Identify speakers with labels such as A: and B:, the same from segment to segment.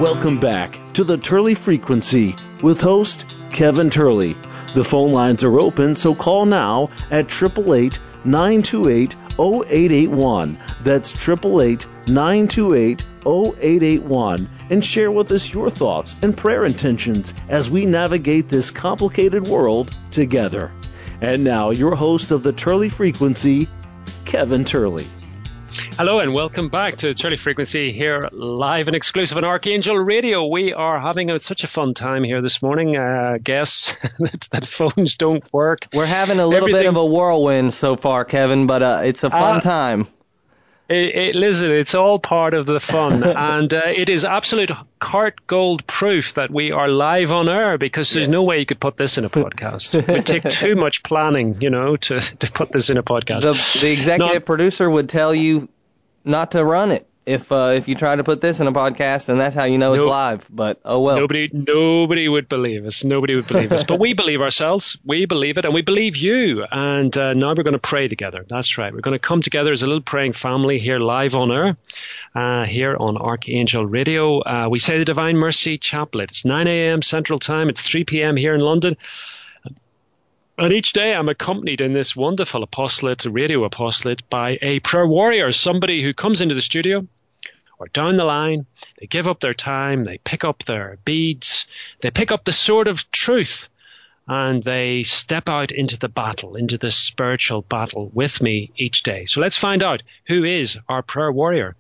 A: Welcome back to the Turley Frequency with host Kevin Turley. The phone lines are open, so call now at 888-928-0881. That's 888-928-0881 and share with us your thoughts and prayer intentions as we navigate this complicated world together. And now, your host of the Turley Frequency, Kevin Turley.
B: Hello and welcome back to Turley Frequency here live and exclusive on Archangel Radio. We are having such a fun time here this morning. Guess that phones don't work.
C: We're having a little bit of a whirlwind so far, Kevin, but it's a fun time.
B: Listen, it's all part of the fun, and it is absolute heart gold proof that we are live on air, because there's no way you could put this in a podcast. It would take too much planning, to put this in a podcast.
C: The executive producer would tell you not to run it if you try to put this in a podcast, and that's how you know it's live. But oh well.
B: Nobody would believe us. Nobody would believe us. But we believe ourselves. We believe it, and we believe you. And now we're going to pray together. That's right. We're going to come together as a little praying family here live on air, here on Archangel Radio. We say the Divine Mercy Chaplet. It's 9 a.m. Central Time. It's 3 p.m. here in London. And each day I'm accompanied in this wonderful apostolate, radio apostolate, by a prayer warrior, somebody who comes into the studio or down the line. They give up their time, they pick up their beads, they pick up the sword of truth, and they step out into the battle, into the spiritual battle with me each day. So let's find out who is our prayer warrior.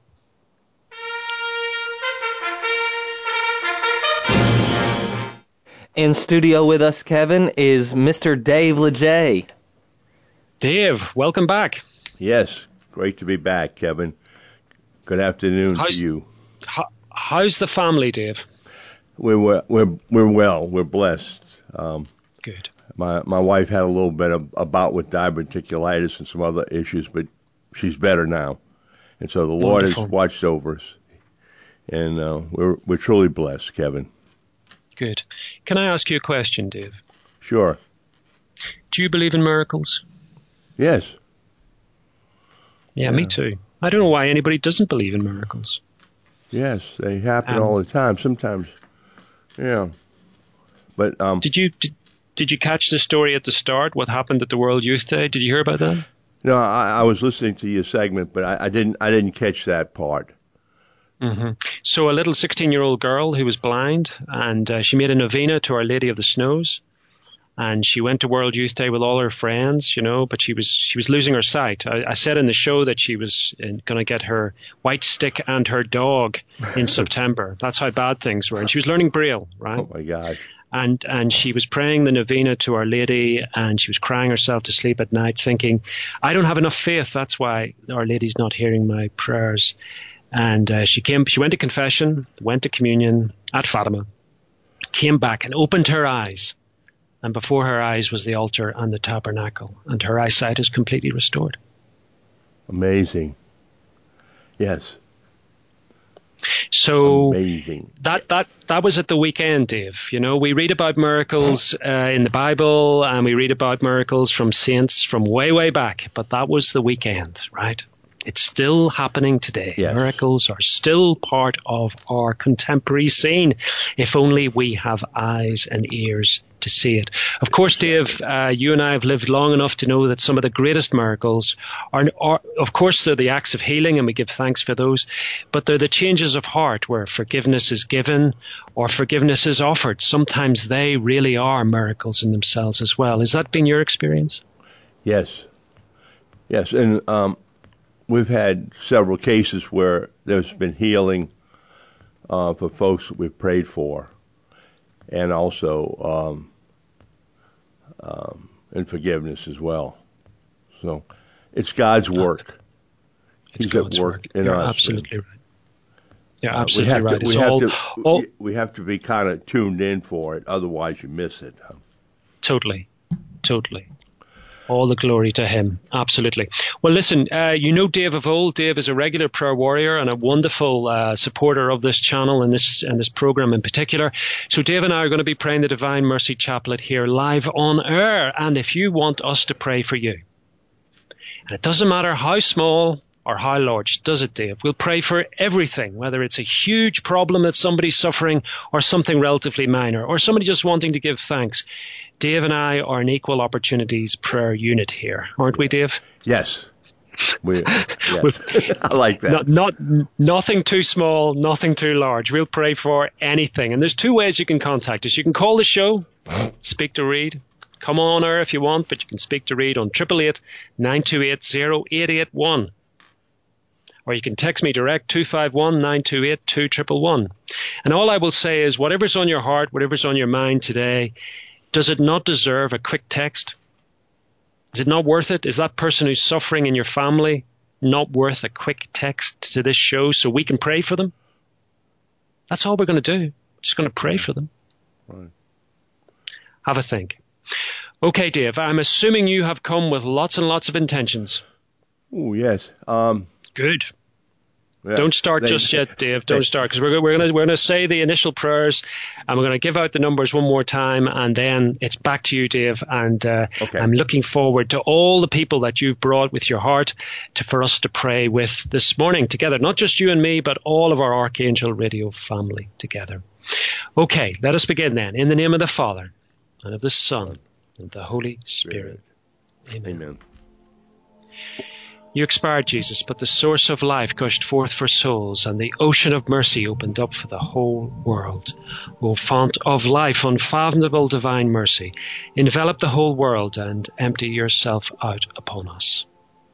C: In studio with us, Kevin, is Mr. Dave Legay.
B: Dave, welcome back.
D: Yes, great to be back, Kevin. Good afternoon to you.
B: How's the family, Dave?
D: We're well. We're blessed.
B: Good.
D: My wife had a little bit of a bout with diverticulitis and some other issues, but she's better now. And so the Lord has watched over us, and we're truly blessed, Kevin.
B: Good. Can I ask you a question, Dave?
D: Sure.
B: Do you believe in miracles?
D: Yes.
B: Yeah, me too. I don't know why anybody doesn't believe in miracles.
D: Yes, they happen all the time. Sometimes, yeah. But
B: did you catch the story at the start? What happened at the World Youth Day? Did you hear about that?
D: No, I was listening to your segment, but I didn't catch that part.
B: Mm-hmm. So a little 16-year-old girl who was blind, and she made a novena to Our Lady of the Snows, and she went to World Youth Day with all her friends, but she was losing her sight. I said in the show that she was going to get her white stick and her dog in September. That's how bad things were. And she was learning Braille, right?
D: Oh, my gosh.
B: And she was praying the novena to Our Lady, and she was crying herself to sleep at night thinking, I don't have enough faith. That's why Our Lady's not hearing my prayers. And she went to confession, went to communion at Fatima, came back and opened her eyes. And before her eyes was the altar and the tabernacle. And her eyesight is completely restored.
D: Amazing. Yes.
B: So
D: amazing.
B: That was at the weekend, Dave. We read about miracles in the Bible, and we read about miracles from saints from way, way back. But that was the weekend, right? It's still happening today.
D: Yes.
B: Miracles are still part of our contemporary scene, if only we have eyes and ears to see it. Of course, Dave, you and I have lived long enough to know that some of the greatest miracles are, of course, they're the acts of healing, and we give thanks for those, but they're the changes of heart where forgiveness is given or forgiveness is offered. Sometimes they really are miracles in themselves as well. Has that been your experience?
D: Yes. Yes, and we've had several cases where there's been healing for folks that we've prayed for, and also and forgiveness as well. So it's God's work.
B: It's
D: He's
B: God's
D: at work in
B: You're
D: us.
B: Absolutely right. You're absolutely right.
D: We have to be kind of tuned in for it, otherwise you miss it.
B: Totally. All the glory to him. Absolutely. Well, listen, Dave of old. Dave is a regular prayer warrior and a wonderful supporter of this channel and this program in particular. So Dave and I are going to be praying the Divine Mercy Chaplet here live on air. And if you want us to pray for you, and it doesn't matter how small or how large does it, Dave? We'll pray for everything, whether it's a huge problem that somebody's suffering or something relatively minor or somebody just wanting to give thanks. Dave and I are an equal opportunities prayer unit here, aren't we, Dave?
D: Yes. Yes. I like that.
B: Nothing too small, nothing too large. We'll pray for anything. And there's two ways you can contact us. You can call the show, speak to Reed. Come on air if you want, but you can speak to Reed on 888-928-0881. Or you can text me direct, 251-928-2111. And all I will say is, whatever's on your heart, whatever's on your mind today, does it not deserve a quick text? Is it not worth it? Is that person who's suffering in your family not worth a quick text to this show so we can pray for them? That's all we're going to do. We're just going to pray for them.
D: Right.
B: Have a think. Okay, Dave, I'm assuming you have come with lots and lots of intentions.
D: Oh, yes.
B: Good.
D: Yeah,
B: Don't start just yet, Dave. Don't start, because we're going to say the initial prayers, and we're going to give out the numbers one more time, and then it's back to you, Dave. And
D: Okay.
B: I'm looking forward to all the people that you've brought with your heart for us to pray with this morning together. Not just you and me, but all of our Archangel Radio family together. Okay, let us begin then. In the name of the Father, and of the Son, and of the Holy Spirit. Amen.
D: Amen.
B: You expired, Jesus, but the source of life gushed forth for souls, and the ocean of mercy opened up for the whole world. O font of life, unfathomable divine mercy, envelop the whole world and empty yourself out upon us.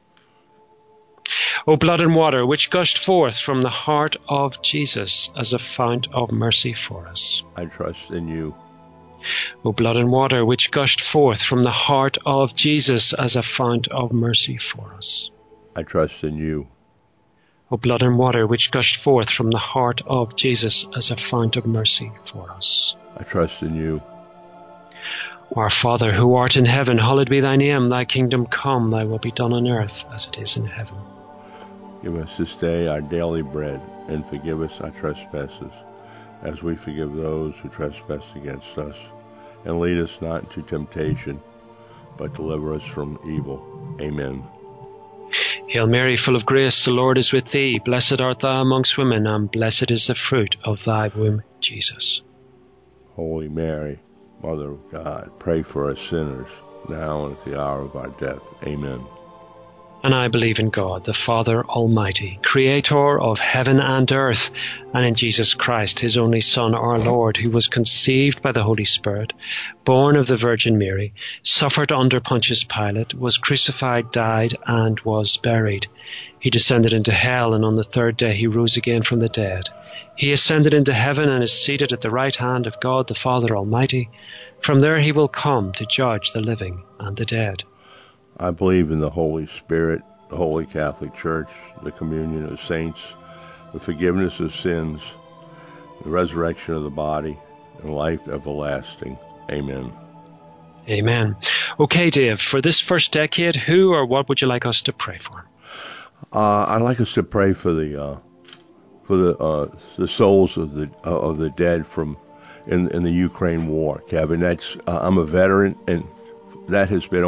B: O blood and water, which gushed forth from the heart of Jesus as a fount of mercy for us.
D: I trust in you.
B: O blood and water, which gushed forth from the heart of Jesus as a fount of mercy for us.
D: I trust in you.
B: O blood and water, which gushed forth from the heart of Jesus as a fount of mercy for us.
D: I trust in you.
B: Our Father, who art in heaven, hallowed be thy name. Thy kingdom come, thy will be done on earth as it is in heaven.
D: Give us this day our daily bread, and forgive us our trespasses, as we forgive those who trespass against us. And lead us not into temptation, but deliver us from evil. Amen.
B: Hail Mary, full of grace, the Lord is with thee. Blessed art thou amongst women, and blessed is the fruit of thy womb, Jesus.
D: Holy Mary, Mother of God, pray for us sinners, now and at the hour of our death. Amen.
B: And I believe in God, the Father Almighty, creator of heaven and earth, and in Jesus Christ, his only Son, our Lord, who was conceived by the Holy Spirit, born of the Virgin Mary, suffered under Pontius Pilate, was crucified, died, and was buried. He descended into hell, and on the third day he rose again from the dead. He ascended into heaven and is seated at the right hand of God, the Father Almighty. From there he will come to judge the living and the dead.
D: I believe in the Holy Spirit, the Holy Catholic Church, the communion of saints, the forgiveness of sins, the resurrection of the body, and life everlasting. Amen.
B: Amen. Okay, Dave, for this first decade, who or what would you like us to pray for?
D: I'd like us to pray for the souls of the dead from in the Ukraine war, Kevin. That's I'm a veteran, and that has been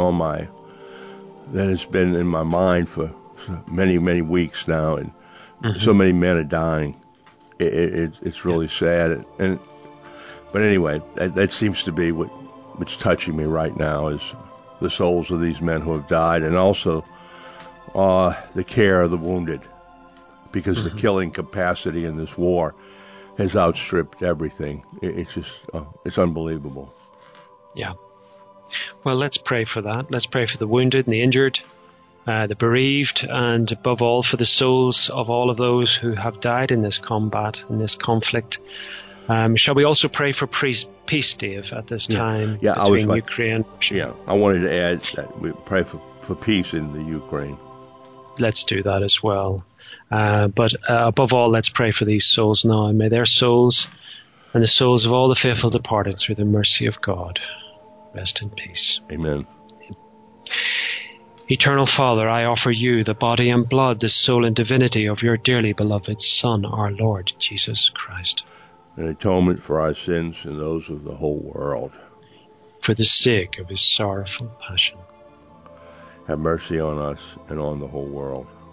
D: in my mind for many weeks now, and so many men are dying. It's really sad, but anyway, that seems to be what's touching me right now is the souls of these men who have died, and also the care of the wounded, because the killing capacity in this war has outstripped everything. It's just it's unbelievable.
B: Yeah. Well, let's pray for that. Let's pray for the wounded and the injured, the bereaved, and above all for the souls of all of those who have died in this combat, in this conflict. Shall we also pray for peace, Dave, at this time between Ukraine and Russia?
D: Yeah, I wanted to add that we pray for peace in the Ukraine.
B: Let's do that as well. But above all, let's pray for these souls now. And may their souls and the souls of all the faithful departed through the mercy of God rest in peace.
D: Amen.
B: Eternal Father, I offer you the body and blood, the soul and divinity of your dearly beloved Son, our Lord Jesus Christ.
D: An atonement for our sins and those of the whole world.
B: For the sake of his sorrowful passion.
D: Have mercy on us and on the whole world.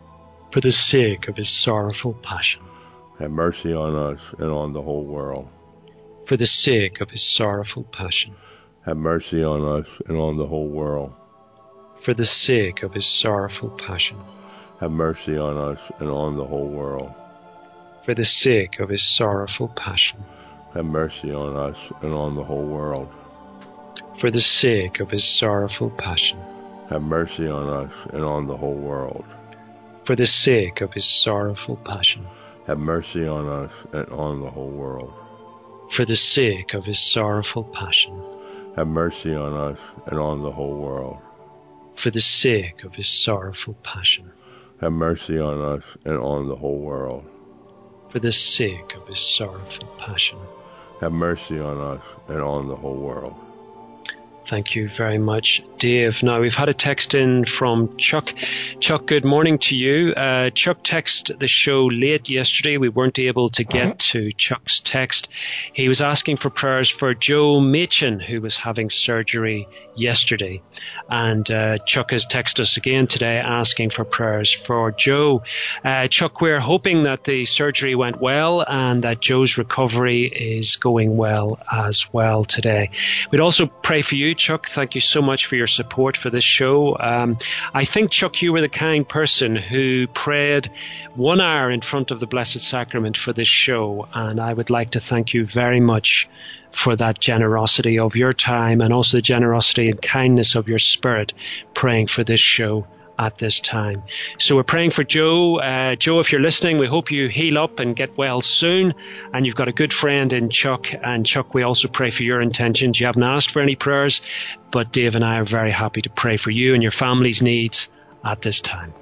B: for the sake of his sorrowful passion.
D: Have mercy on us and on the whole world.
B: For the sake of his sorrowful passion.
D: Have mercy on us and on the whole world.
B: For the sake of his sorrowful passion.
D: Have mercy on us and on the whole world.
B: For the sake of his sorrowful passion.
D: Have mercy on us and on the whole world.
B: For the sake of his sorrowful passion.
D: Have mercy on us and on the whole world.
B: For the sake of his sorrowful passion.
D: Have mercy on us and on the whole world.
B: For the sake of his sorrowful passion.
D: Have mercy on us and on the whole world.
B: For the sake of his sorrowful passion.
D: Have mercy on us and on the whole world.
B: For the sake of his sorrowful passion.
D: Have mercy on us and on the whole world.
B: Thank you very much, Dave. Now, we've had a text in from Chuck. Chuck, good morning to you. Chuck texted the show late yesterday. We weren't able to get to Chuck's text. He was asking for prayers for Joe Machin, who was having surgery yesterday. And Chuck has texted us again today asking for prayers for Joe. Chuck, we're hoping that the surgery went well and that Joe's recovery is going well as well today. We'd also pray for you, Chuck. Thank you so much for your support for this show. I think, Chuck, you were the kind person who prayed 1 hour in front of the Blessed Sacrament for this show, and I would like to thank you very much for that generosity of your time and also the generosity and kindness of your spirit praying for this show at this time. So we're praying for Joe. Joe, if you're listening, we hope you heal up and get well soon. And you've got a good friend in Chuck. And Chuck, we also pray for your intentions. You haven't asked for any prayers, but Dave and I are very happy to pray for you and your family's needs at this time.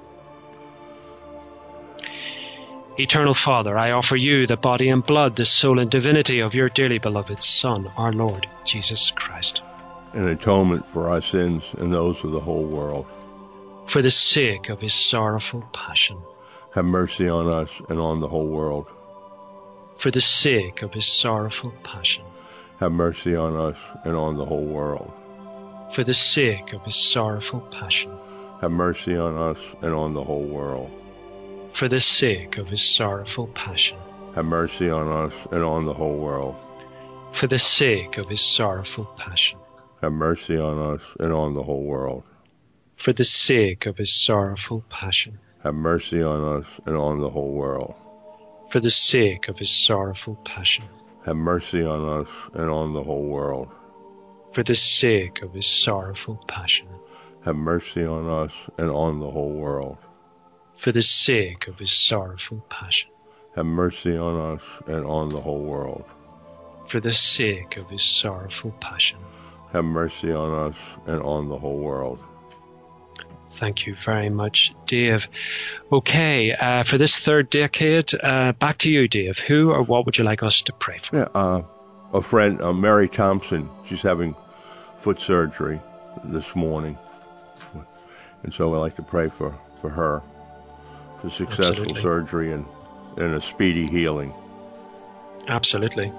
B: Eternal Father, I offer you the body and blood, the soul and divinity of your dearly beloved Son, our Lord Jesus Christ.
D: An atonement for our sins and those of the whole world.
B: For the sake of his sorrowful passion.
D: Have mercy on us and on the whole world.
B: For the sake of his sorrowful passion.
D: Have mercy on us and on the whole world.
B: For the sake of his sorrowful passion.
D: Have mercy on us and on the whole world.
B: For the sake of his sorrowful passion.
D: Have mercy on us and on the whole world.
B: For the sake of his sorrowful passion.
D: Have mercy on us and on the whole world.
B: For the sake of his sorrowful passion.
D: Have mercy on us and on the whole world.
B: For the sake of his sorrowful passion.
D: Have mercy on us and on the whole world.
B: For the sake of his sorrowful passion.
D: Have mercy on us and on the whole world.
B: For the sake of his sorrowful passion.
D: Have mercy on us and on the whole world.
B: For the sake of his sorrowful passion.
D: Have mercy on us and on the whole world.
B: Thank you very much, Dave. Okay, for this third decade, back to you, Dave. Who or what would you like us to pray for?
D: Yeah, a friend, Mary Thompson, she's having foot surgery this morning. And so I'd like to pray for her, for successful
B: Absolutely.
D: surgery and a speedy healing.
B: Absolutely.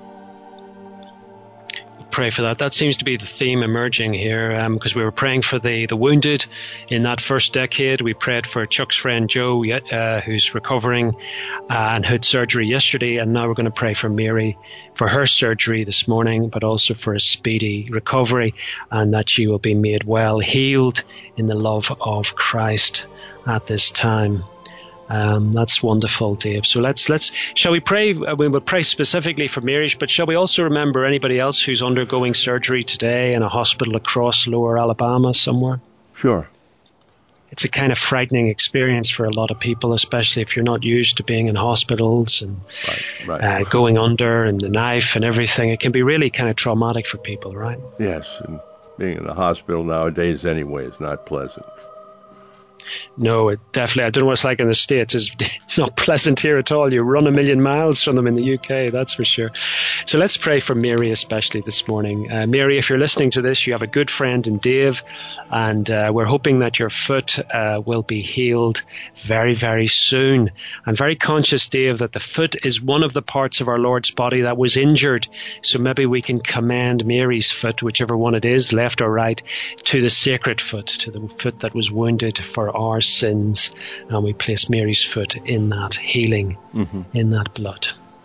B: Pray for that. That seems to be the theme emerging here, because we were praying for the wounded in that first decade. We prayed for Chuck's friend Joe, who's recovering and had surgery yesterday, and now we're going to pray for Mary for her surgery this morning, but also for a speedy recovery and that she will be made well, healed in the love of Christ at this time. That's wonderful, Dave. So shall we pray? We will pray specifically for Mary, but shall we also remember anybody else who's undergoing surgery today in a hospital across Lower Alabama somewhere?
D: Sure.
B: It's a kind of frightening experience for a lot of people, especially if you're not used to being in hospitals and
D: Right.
B: going under and the knife and everything. It can be really kind of traumatic for people, right?
D: Yes, and being in the hospital nowadays anyway is not pleasant.
B: No, it definitely. I don't know what it's like in the States. It's not pleasant here at all. You run a million miles from them in the UK, that's for sure. So let's pray for Mary especially this morning. Mary, if you're listening to this, you have a good friend in Dave, and we're hoping that your foot will be healed very, very soon. I'm very conscious, Dave, that the foot is one of the parts of our Lord's body that was injured. So maybe we can commend Mary's foot, whichever one it is, left or right, to the sacred foot, to the foot that was wounded for our sins, and we place Mary's foot in that healing, in that blood.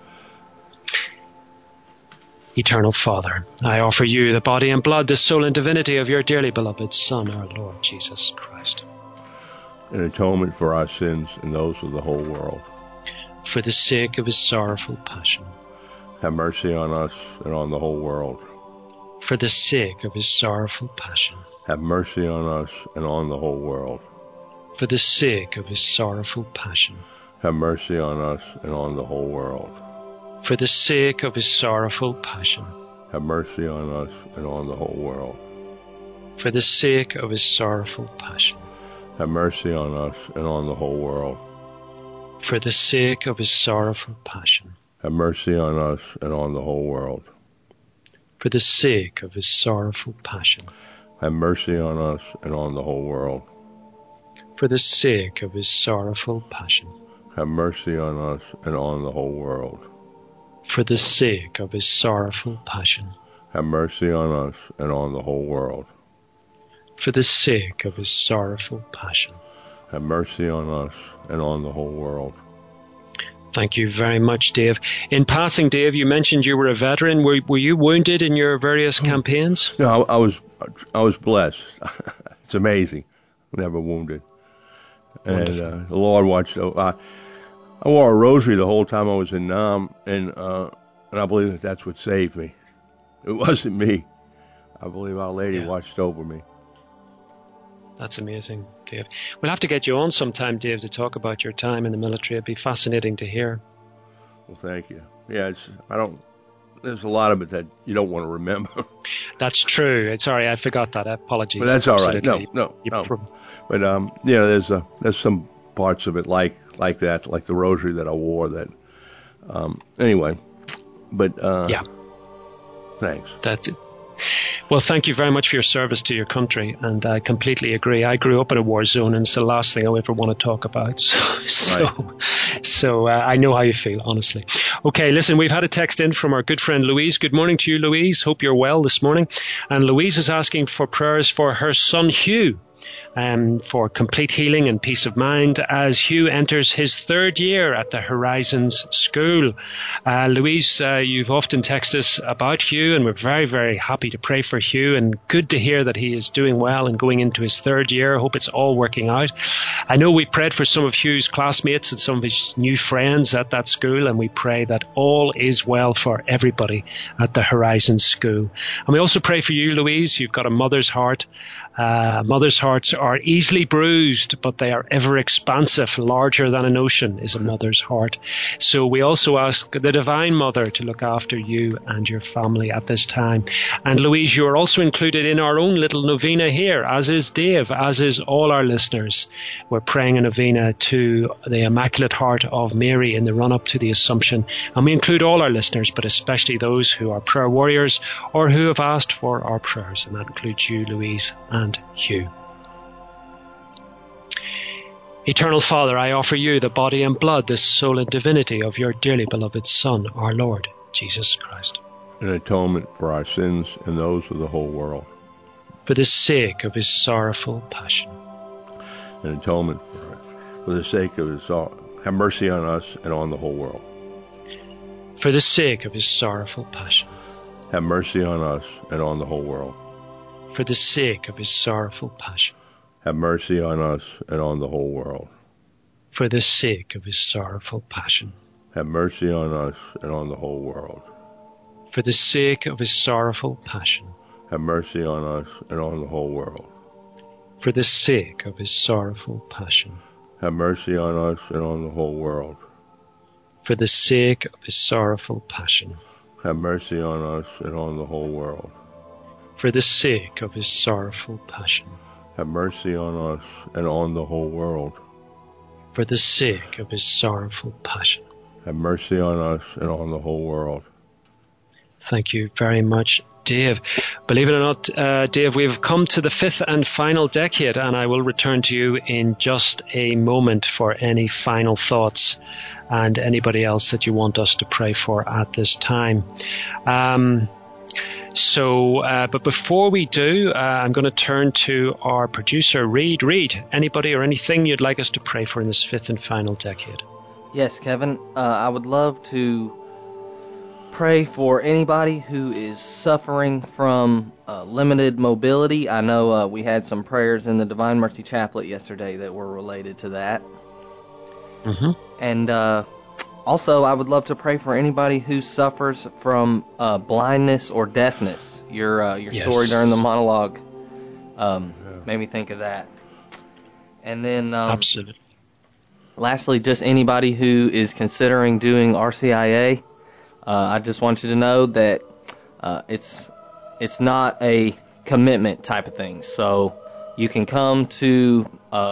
B: Eternal Father, I offer you the body and blood, the soul and divinity of your dearly beloved Son, our Lord Jesus Christ.
D: An atonement for our sins and those of the whole world.
B: For the sake of his sorrowful passion.
D: Have mercy on us and on the whole world.
B: For the sake of his sorrowful passion.
D: Have mercy on us and on the whole world.
B: For the sake of his sorrowful passion.
D: Have mercy on us and on the whole world.
B: For the sake of his sorrowful passion.
D: Have mercy on us and on the whole world.
B: For the sake of his sorrowful passion.
D: Have mercy on us and on the whole world.
B: For the sake of his sorrowful passion.
D: Have mercy on us and on the whole world.
B: For the sake of his sorrowful passion.
D: Have mercy on us and on the whole world.
B: For the sake of his sorrowful passion.
D: Have mercy on us and on the whole world.
B: For the sake of his sorrowful passion.
D: Have mercy on us and on the whole world.
B: For the sake of his sorrowful passion.
D: Have mercy on us and on the whole world.
B: Thank you very much, Dave. In passing, Dave, you mentioned you were a veteran. Were you wounded in your various campaigns?
D: No, I was blessed. It's amazing. Never wounded. And the Lord watched over. I wore a rosary the whole time I was in Nam, and I believe that's what saved me. It wasn't me. I believe Our Lady watched over me.
B: That's amazing, Dave. We'll have to get you on sometime, Dave, to talk about your time in the military. It'd be fascinating to hear.
D: Well, thank you. Yeah, there's a lot of it that you don't want to remember.
B: That's true. Sorry, I forgot that. Apologies.
D: But that's all right. No. But there's some parts of it like that, like the rosary that I wore. That anyway. But thanks.
B: That's it. Well, thank you very much for your service to your country, and I completely agree. I grew up in a war zone, and it's the last thing I ever want to talk about. So I know how you feel, honestly. Okay, listen, we've had a text in from our good friend Louise. Good morning to you, Louise. Hope you're well this morning. And Louise is asking for prayers for her son, Hugh, for complete healing and peace of mind as Hugh enters his third year at the Horizons School. Louise, you've often texted us about Hugh, and we're very, very happy to pray for Hugh, and good to hear that he is doing well and going into his third year. I hope it's all working out. I know we prayed for some of Hugh's classmates and some of his new friends at that school, and we pray that all is well for everybody at the Horizons School. And we also pray for you, Louise. You've got a mother's heart. Mother's hearts are easily bruised, but they are ever expansive. Larger than an ocean is a mother's heart. So we also ask the Divine Mother to look after you and your family at this time. And Louise, you are also included in our own little novena here, as is Dave, as is all our listeners. We're praying a novena to the Immaculate Heart of Mary in the run-up to the Assumption. And we include all our listeners, but especially those who are prayer warriors or who have asked for our prayers. And that includes you, Louise, and Hugh. Eternal Father, I offer you the body and blood, the soul and divinity of your dearly beloved Son, our Lord Jesus Christ.
D: An atonement for our sins and those of the whole world.
B: For the sake of his sorrowful passion.
D: An atonement for the sake of his have mercy on us and on the whole world.
B: For the sake of his sorrowful passion.
D: Have mercy on us and on the whole world.
B: For the sake of his sorrowful passion.
D: Have mercy on us and on the whole world.
B: For the sake of his sorrowful passion.
D: Have mercy on us and on the whole world.
B: For the sake of his sorrowful passion.
D: Have mercy on us and on the whole world.
B: For the sake of his sorrowful passion.
D: Have mercy on us and on the whole world.
B: For the sake of his sorrowful passion.
D: Have mercy on us and on the whole world.
B: For the sake of his sorrowful passion.
D: Have mercy on us and on the whole world.
B: For the sake of his sorrowful passion.
D: Have mercy on us and on the whole world.
B: Thank you very much, Dave. Believe it or not, Dave, we've come to the fifth and final decade, and I will return to you in just a moment for any final thoughts and anybody else that you want us to pray for at this time. But before we do, I'm going to turn to our producer, Reed. Reed, anybody or anything you'd like us to pray for in this fifth and final decade?
C: Yes, Kevin. I would love to pray for anybody who is suffering from limited mobility. I know we had some prayers in the Divine Mercy Chaplet yesterday that were related to that.
B: Mm-hmm.
C: And also, I would love to pray for anybody who suffers from blindness or deafness. Your story during the monologue made me think of that. And then,
B: absolutely.
C: Lastly, just anybody who is considering doing RCIA. I just want you to know that it's not a commitment type of thing. So you can come to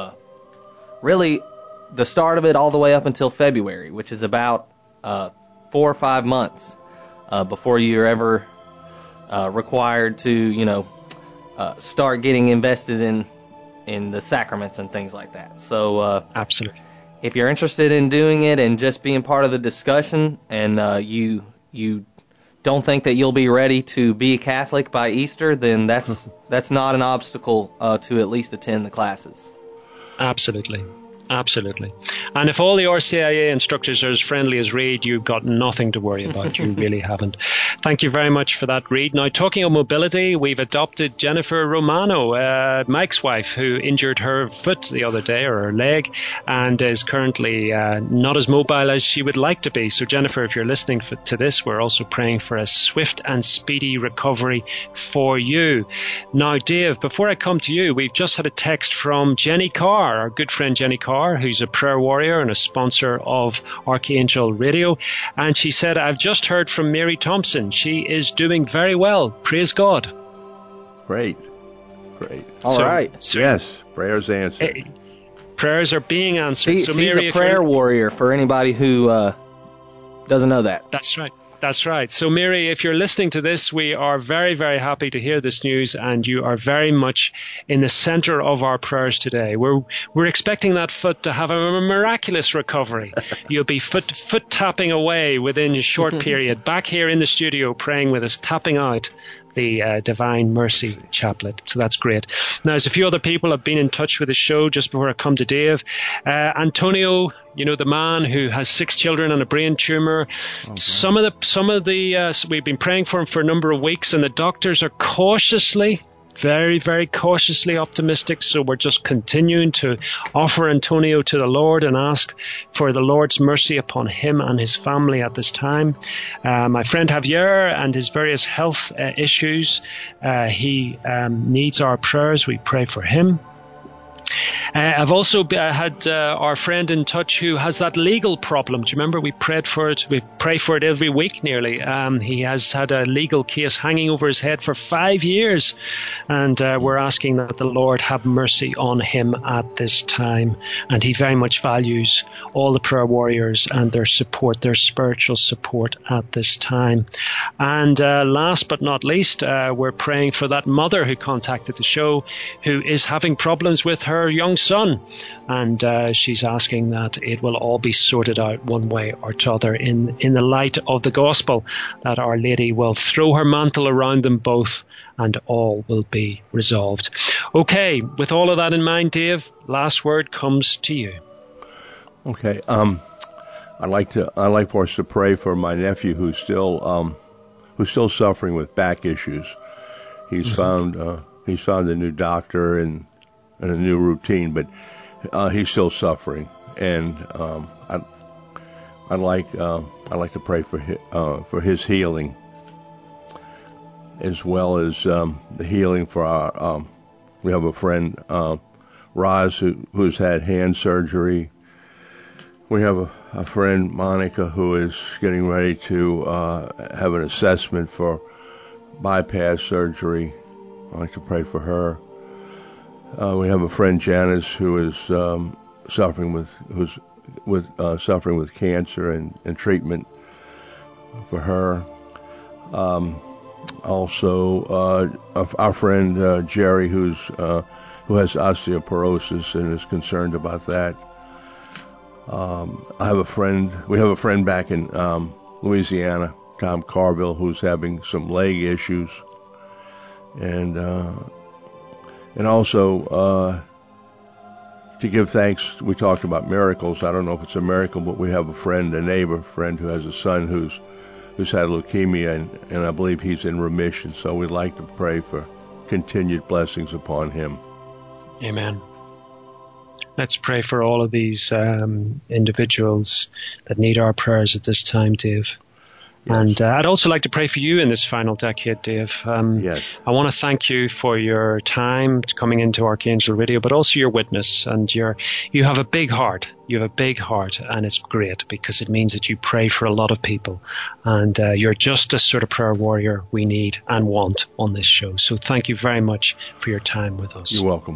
C: really the start of it all the way up until February, which is about 4 or 5 months before you're ever required to, start getting invested in the sacraments and things like that. So
B: absolutely.
C: If you're interested in doing it and just being part of the discussion, and you don't think that you'll be ready to be a Catholic by Easter, then that's not an obstacle to at least attend the classes.
B: Absolutely. Absolutely. And if all the RCIA instructors are as friendly as Reed, you've got nothing to worry about. You really haven't. Thank you very much for that, Reed. Now, talking of mobility, we've adopted Jennifer Romano, Mike's wife, who injured her foot the other day, or her leg, and is currently not as mobile as she would like to be. So, Jennifer, if you're listening to this, we're also praying for a swift and speedy recovery for you. Now, Dave, before I come to you, we've just had a text from Jenny Carr, our good friend Jenny Carr, who's a prayer warrior and a sponsor of Archangel Radio. And she said, I've just heard from Mary Thompson. She is doing very well. Praise God.
D: Great.
C: All right.
D: Yes, prayers answered.
B: Prayers are being answered.
C: She's a prayer warrior for anybody who doesn't know that.
B: That's right. That's right. So, Mary, if you're listening to this, we are very, very happy to hear this news, and you are very much in the center of our prayers today. We're expecting that foot to have a miraculous recovery. You'll be foot tapping away within a short period, back here in the studio praying with us, tapping out the Divine Mercy Chaplet. So that's great. Now, there's a few other people have been in touch with the show just before I come to Dave. Antonio, the man who has 6 children and a brain tumor. Okay. Some of the we've been praying for him for a number of weeks, and the doctors are very, very cautiously optimistic. So we're just continuing to offer Antonio to the Lord and ask for the Lord's mercy upon him and his family at this time. My friend Javier and his various health issues, he needs our prayers. We pray for him. I've also had our friend in touch who has that legal problem. Do you remember we prayed for it? We pray for it every week nearly. He has had a legal case hanging over his head for 5 years, and we're asking that the Lord have mercy on him at this time. And he very much values all the prayer warriors and their support, their spiritual support at this time. And last but not least, we're praying for that mother who contacted the show, who is having problems with her young son, and she's asking that it will all be sorted out one way or t'other in the light of the gospel, that Our Lady will throw her mantle around them both and all will be resolved. Okay, with all of that in mind, Dave, last word comes to you.
D: Okay, I'd like for us to pray for my nephew who's still suffering with back issues. He's found a new doctor and a new routine, but he's still suffering, and I'd like to pray for his healing, as well as the healing for our. We have a friend, Roz, who's had hand surgery. We have a friend, Monica, who is getting ready to have an assessment for bypass surgery. I'd like to pray for her. We have a friend, Janice, who is suffering with cancer and treatment for her. Also, our friend Jerry, who has osteoporosis and is concerned about that. We have a friend back in Louisiana, Tom Carville, who's having some leg issues, and also to give thanks. We talked about miracles. I don't know if it's a miracle, but we have a neighbor friend who has a son who's had leukemia, and I believe he's in remission. So we'd like to pray for continued blessings upon him.
B: Amen. Let's pray for all of these individuals that need our prayers at this time, Dave. Yes. And I'd also like to pray for you in this final decade, Dave.
D: Yes.
B: I want to thank you for your time coming into Archangel Radio, but also your witness. And you have a big heart. You have a big heart, and it's great because it means that you pray for a lot of people. And you're just the sort of prayer warrior we need and want on this show. So thank you very much for your time with us.
D: You're welcome.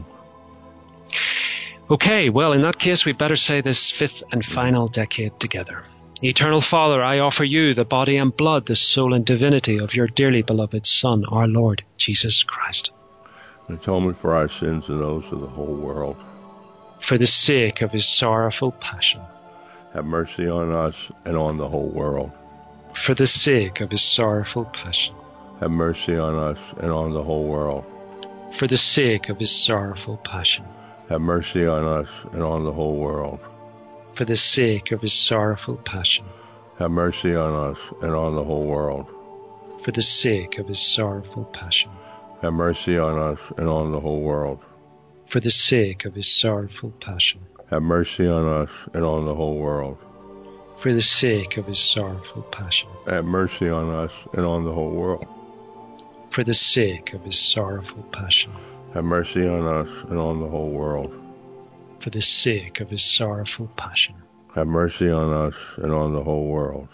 B: Okay, well, in that case, we better say this fifth and final decade together. Eternal Father, I offer you the body and blood, the soul and divinity of your dearly beloved Son, our Lord, Jesus Christ.
D: An atonement for our sins and those of the whole world.
B: For the sake of his sorrowful passion.
D: Have mercy on us and on the whole world.
B: For the sake of his sorrowful passion.
D: Have mercy on us and on the whole world.
B: For the sake of his sorrowful passion.
D: Have mercy on us and on the whole world.
B: For the sake of his sorrowful passion.
D: Have mercy on us and on the whole world.
B: For the sake of his sorrowful passion.
D: Have mercy on us and on the whole world.
B: For the sake of his sorrowful passion.
D: Have mercy on us and on the whole world.
B: For the sake of his sorrowful passion.
D: Have mercy on us and on the whole world.
B: For the sake of his sorrowful passion.
D: Have mercy on us and on the whole world.
B: For the sake of his sorrowful passion.
D: Have mercy on us and on the whole world.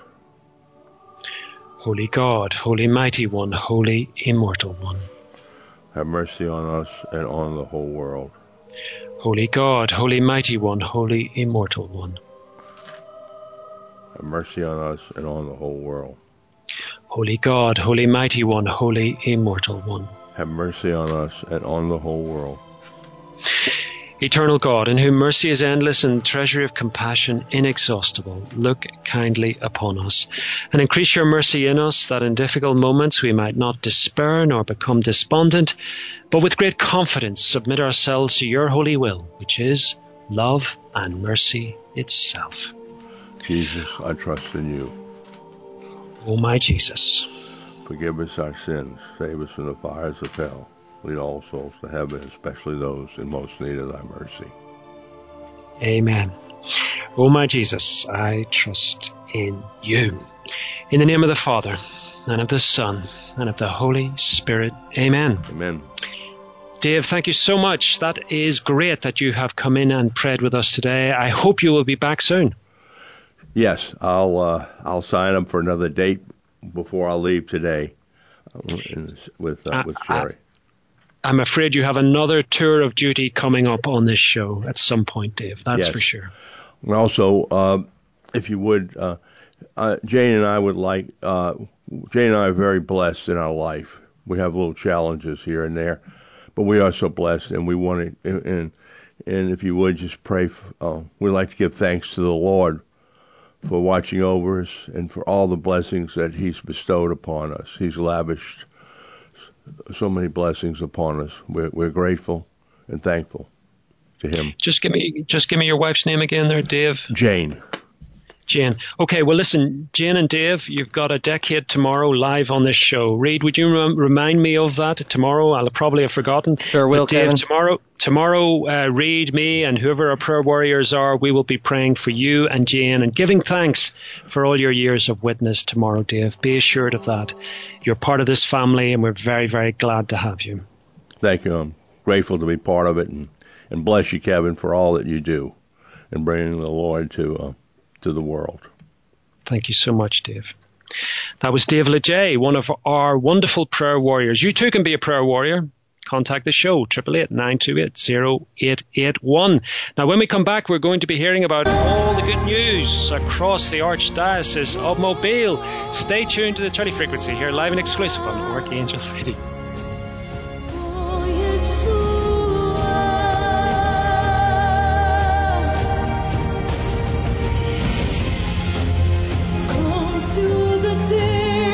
B: Holy God, Holy Mighty One, Holy Immortal One.
D: Have mercy on us and on the whole world.
B: Holy God, Holy Mighty One, Holy Immortal One.
D: Have mercy on us and on the whole world.
B: Holy God, Holy Mighty One, Holy Immortal One.
D: Have mercy on us and on the whole world.
B: Eternal God, in whom mercy is endless and treasury of compassion inexhaustible, look kindly upon us and increase your mercy in us, that in difficult moments we might not despair nor become despondent, but with great confidence submit ourselves to your holy will, which is love and mercy itself.
D: Jesus, I trust in you.
B: O my Jesus,
D: forgive us our sins, save us from the fires of hell. Lead all souls to heaven, especially those in most need of thy mercy.
B: Amen. O my Jesus, I trust in you. In the name of the Father, and of the Son, and of the Holy Spirit. Amen.
D: Amen.
B: Dave, thank you so much. That is great that you have come in and prayed with us today. I hope you will be back soon.
D: Yes, I'll sign up for another date before I leave today with Jerry.
B: I'm afraid you have another tour of duty coming up on this show at some point, Dave. That's for sure.
D: And also, if you would, Jane and I would like, Jane and I are very blessed in our life. We have little challenges here and there, but we are so blessed, and we want to, and if you would just pray, we'd like to give thanks to the Lord for watching over us and for all the blessings that he's bestowed upon us. He's lavished so many blessings upon us. We're grateful and thankful to him.
B: Just give me your wife's name again there, Dave.
D: Jane.
B: Jane. Okay, well listen, Jane and Dave, you've got a decade tomorrow live on this show. Reed, would you remind me of that tomorrow? I'll probably have forgotten.
C: Sure will,
B: Dave,
C: Kevin.
B: Tomorrow, Reed, me, and whoever our prayer warriors are, we will be praying for you and Jane and giving thanks for all your years of witness tomorrow, Dave. Be assured of that. You're part of this family, and we're very, very glad to have you.
D: Thank you. I'm grateful to be part of it, and bless you, Kevin, for all that you do in bringing the Lord to the world.
B: Thank you so much, Dave. That was Dave LeJay, one of our wonderful prayer warriors. You too can be a prayer warrior. Contact the show, 888-928-0881. Now, when we come back, we're going to be hearing about all the good news across the Archdiocese of Mobile. Stay tuned to the Turley Frequency here, live and exclusive on Archangel Radio.
E: To the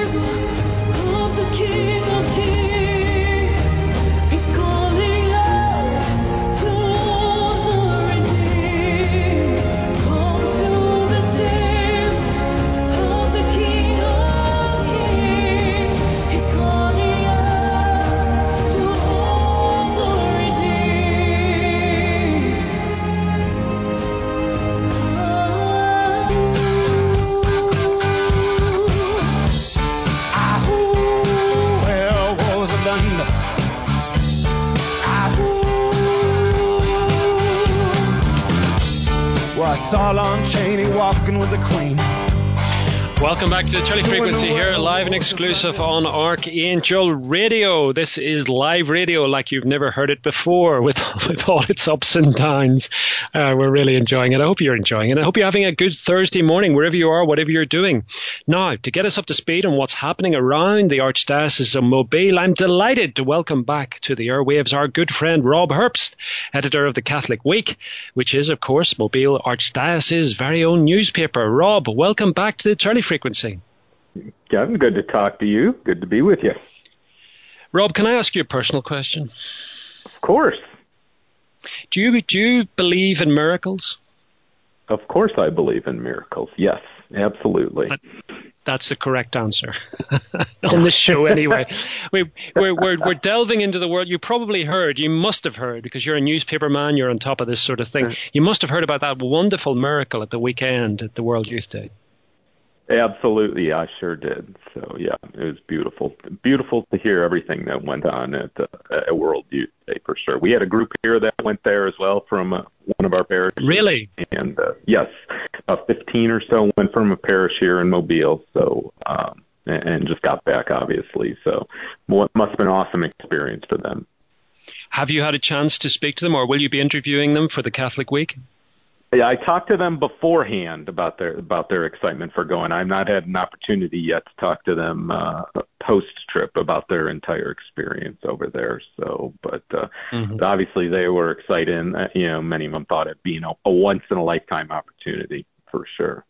E: saw Lon Chaney walking with the Queen.
B: Welcome back to the Turley Frequency here, live and exclusive on Archangel Radio. This is live radio like you've never heard it before, with all its ups and downs. We're really enjoying it. I hope you're enjoying it. I hope you're having a good Thursday morning, wherever you are, whatever you're doing. Now, to get us up to speed on what's happening around the Archdiocese of Mobile, I'm delighted to welcome back to the airwaves our good friend Rob Herbst, editor of the Catholic Week, which is, of course, Mobile Archdiocese's very own newspaper. Rob, welcome back to the Turley Frequency.
F: Kevin, good to talk to you. Good to be with you.
B: Rob, can I ask you a personal question?
F: Of course.
B: Do you believe in miracles?
F: Of course I believe in miracles. Yes, absolutely.
B: That's the correct answer on this show anyway. We're delving into the world. You probably heard, you must have heard, because you're a newspaper man, you're on top of this sort of thing. You must have heard about that wonderful miracle at the weekend at the World Youth Day.
F: Absolutely, I sure did. So, yeah, it was beautiful. Beautiful to hear everything that went on at World Youth Day, for sure. We had a group here that went there as well from one of our parishes.
B: Really?
F: And, yes, about 15 or so went from a parish here in Mobile, so and just got back, obviously. So it must have been an awesome experience for them.
B: Have you had a chance to speak to them, or will you be interviewing them for the Catholic Week?
F: Yeah, I talked to them beforehand about their excitement for going. I've not had an opportunity yet to talk to them post-trip about their entire experience over there. So, but obviously they were excited, and many of them thought it being a once-in-a-lifetime opportunity for sure.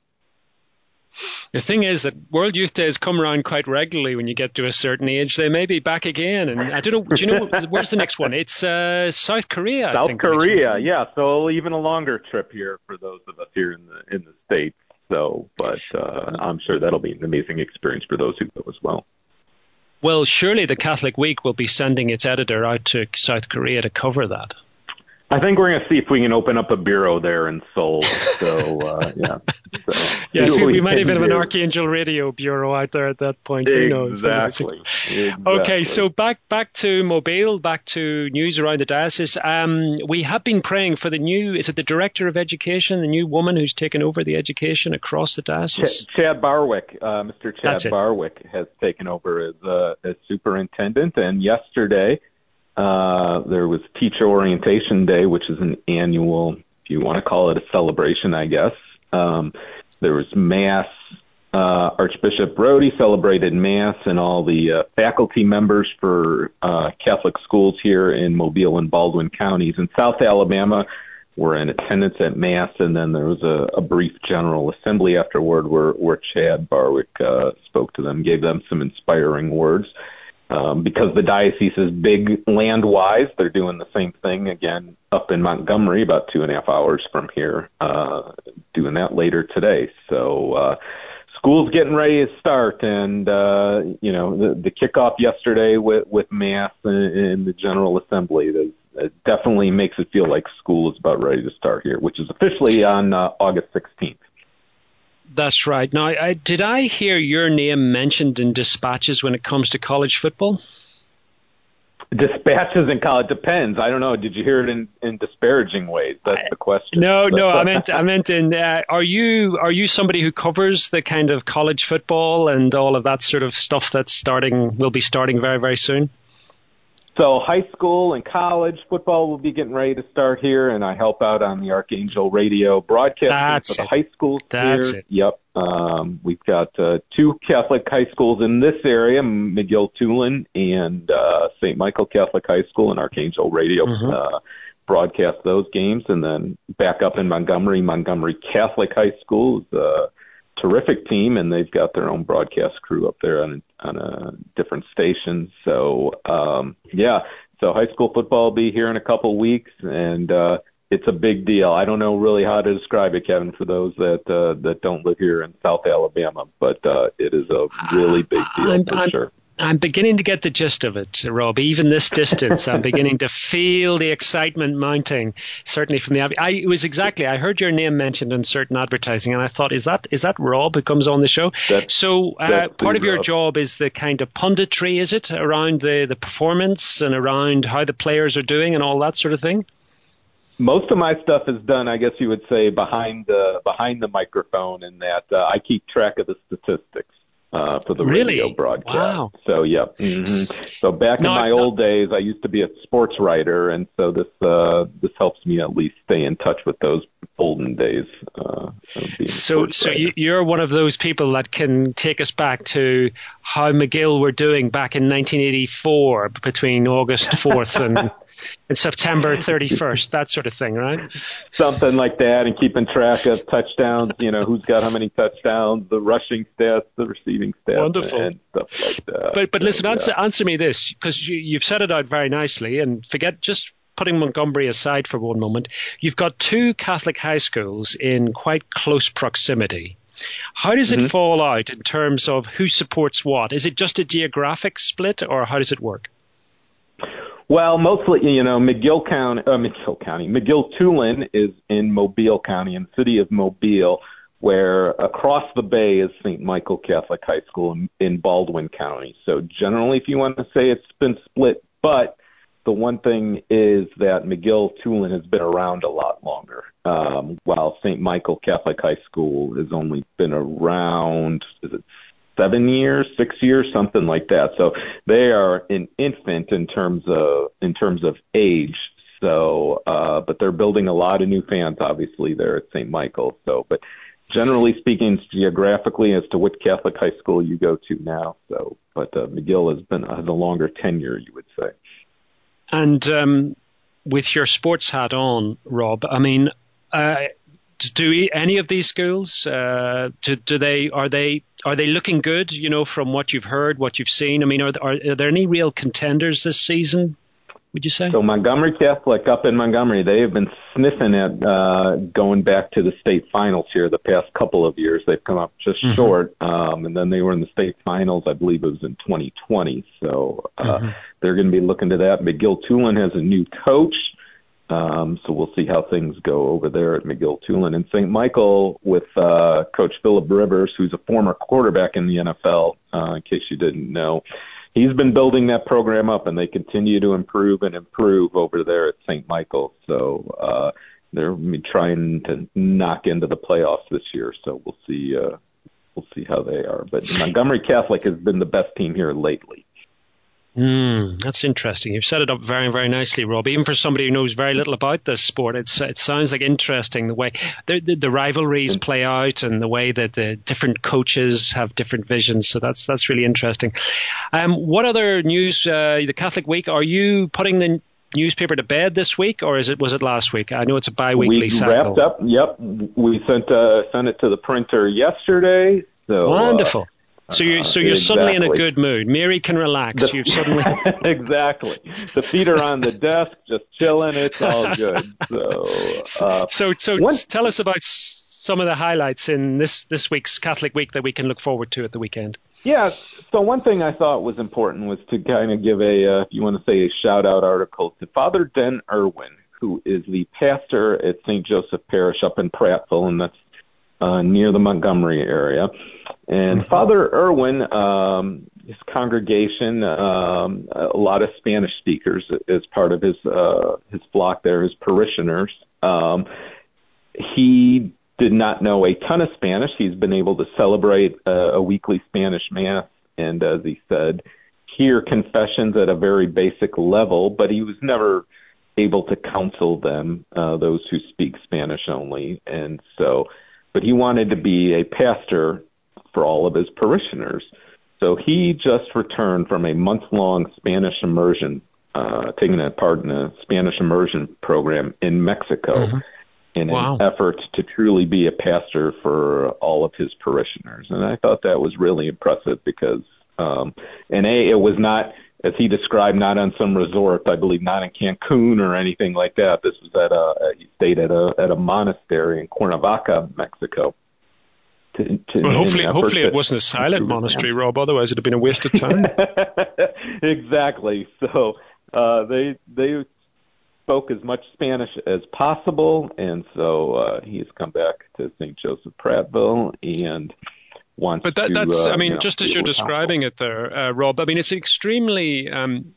B: The thing is that World Youth Days come around quite regularly when you get to a certain age. They may be back again. And I don't know, do you know, where's the next one? It's South Korea.
F: South Korea, yeah. So even a longer trip here for those of us here in the States. So, but I'm sure that'll be an amazing experience for those who go as well.
B: Well, surely the Catholic Week will be sending its editor out to South Korea to cover that.
F: I think we're going to see if we can open up a bureau there in Seoul. So, yeah. So,
B: yes, we might even have an Archangel Radio bureau out there at that point. Who knows?
F: Exactly.
B: Okay, so back to Mobile, back to news around the diocese. We have been praying for the new, is it the Director of Education, the new woman who's taken over the education across the diocese?
F: Chad Barwick. Mr. Chad Barwick has taken over as superintendent, and yesterday there was Teacher Orientation Day, which is an annual, if you want to call it a celebration, I guess. There was Mass. Archbishop Brody celebrated Mass, and all the faculty members for Catholic schools here in Mobile and Baldwin counties. In South Alabama were in attendance at Mass, and then there was a brief general assembly afterward where Chad Barwick spoke to them, gave them some inspiring words. Because the diocese is big land-wise, they're doing the same thing again up in Montgomery, about 2.5 hours from here, doing that later today. So school's getting ready to start, and the kickoff yesterday with Mass and the General Assembly, it definitely makes it feel like school is about ready to start here, which is officially on August 16th.
B: That's right. Now, did I hear your name mentioned in dispatches when it comes to college football?
F: Dispatches in college depends. I don't know. Did you hear it in disparaging ways? That's the question.
B: No. I meant in. Are you somebody who covers the kind of college football and all of that sort of stuff will be starting very, very soon?
F: So high school and college football will be getting ready to start here, and I help out on the Archangel Radio broadcast for the high schools here.
B: It.
F: Yep. We've got 2 Catholic high schools in this area, McGill-Tulane and St. Michael Catholic High School, and Archangel Radio broadcast those games. And then back up in Montgomery Catholic High School is a terrific team, and they've got their own broadcast crew up there on a different station. So, so high school football will be here in a couple weeks, and it's a big deal. I don't know really how to describe it, Kevin, for those that don't live here in South Alabama, but it is a really big deal for sure.
B: I'm beginning to get the gist of it, Rob. Even this distance, I'm beginning to feel the excitement mounting. Certainly from I heard your name mentioned in certain advertising, and I thought, is that Rob who comes on the show? That's part of your job is the kind of punditry, is it, around the performance and around how the players are doing and all that sort of thing?
F: Most of my stuff is done, I guess you would say, behind the microphone, in that I keep track of the statistics for the radio broadcast.
B: Wow.
F: So yeah. Mm-hmm. So back in my old days, I used to be a sports writer, and so this helps me at least stay in touch with those olden days.
B: So you're one of those people that can take us back to how McGill were doing back in 1984 between August 4th and September 31st, that sort of thing, right?
F: Something like that, and keeping track of touchdowns, who's got how many touchdowns, the rushing stats, the receiving stats,
B: Wonderful.
F: And stuff like that.
B: But listen, answer me this, because you've set it out very nicely, and forget, just putting Montgomery aside for one moment, you've got two Catholic high schools in quite close proximity. How does it fall out in terms of who supports what? Is it just a geographic split, or how does it work?
F: Well, mostly, McGill Tulane is in Mobile County, in the city of Mobile, where across the bay is St. Michael Catholic High School in Baldwin County. So generally, if you want to say it's been split, but the one thing is that McGill Tulane has been around a lot longer, while St. Michael Catholic High School has only been around, 6 years, something like that. So they are an infant in terms of age. So, but they're building a lot of new fans, obviously, there at St. Michael. So, but generally speaking, geographically, as to what Catholic high school you go to now. So, but McGill has a longer tenure, you would say.
B: And with your sports hat on, Rob, I mean, do any of these schools are they looking good? From what you've heard, what you've seen. I mean, are there any real contenders this season, would you say?
F: So Montgomery Catholic up in Montgomery, they have been sniffing at going back to the state finals here the past couple of years. They've come up just short, and then they were in the state finals, I believe it was in 2020. So they're going to be looking to that. McGill Tulane has a new coach. So we'll see how things go over there at McGill Tulane. And St. Michael with Coach Philip Rivers, who's a former quarterback in the NFL, in case you didn't know. He's been building that program up, and they continue to improve over there at St. Michael. So they're trying to knock into the playoffs this year. So we'll see how they are. But Montgomery Catholic has been the best team here lately.
B: That's interesting. You've set it up very, very nicely, Rob. Even for somebody who knows very little about this sport, it sounds like interesting the way the rivalries play out, and the way that the different coaches have different visions. So that's really interesting. What other news? The Catholic Week. Are you putting the newspaper to bed this week, or was it last week? I know it's a bi-weekly cycle.
F: We wrapped up. Yep, we sent it to the printer yesterday. So
B: wonderful. So you're suddenly in a good mood. Mary can relax. You've suddenly
F: exactly. The feet are on the desk, just chilling. It's all good. So
B: tell us about some of the highlights in this week's Catholic Week that we can look forward to at the weekend.
F: Yeah. So one thing I thought was important was to kind of give if you want to say, a shout out article to Father Den Irwin, who is the pastor at St. Joseph Parish up in Prattville, and that's near the Montgomery area. And Father Irwin, his congregation, a lot of Spanish speakers as part of his flock there, his parishioners. He did not know a ton of Spanish. He's been able to celebrate a weekly Spanish Mass, and as he said, hear confessions at a very basic level, but he was never able to counsel them, those who speak Spanish only. And so, but he wanted to be a pastor for all of his parishioners. So he just returned from a month-long Spanish immersion, taking part in a Spanish immersion program in Mexico in an effort to truly be a pastor for all of his parishioners. And I thought that was really impressive because, it was not, as he described, not on some resort, I believe not in Cancun or anything like that. This was he stayed at a monastery in Cuernavaca, Mexico.
B: Hopefully it wasn't a silent monastery, Rob. Otherwise, it'd have been a waste of time.
F: Exactly. So they spoke as much Spanish as possible, and so he's come back to St. Joseph Prattville and wants.
B: But that's, I mean, just as you're describing it there, Rob. I mean, it's extremely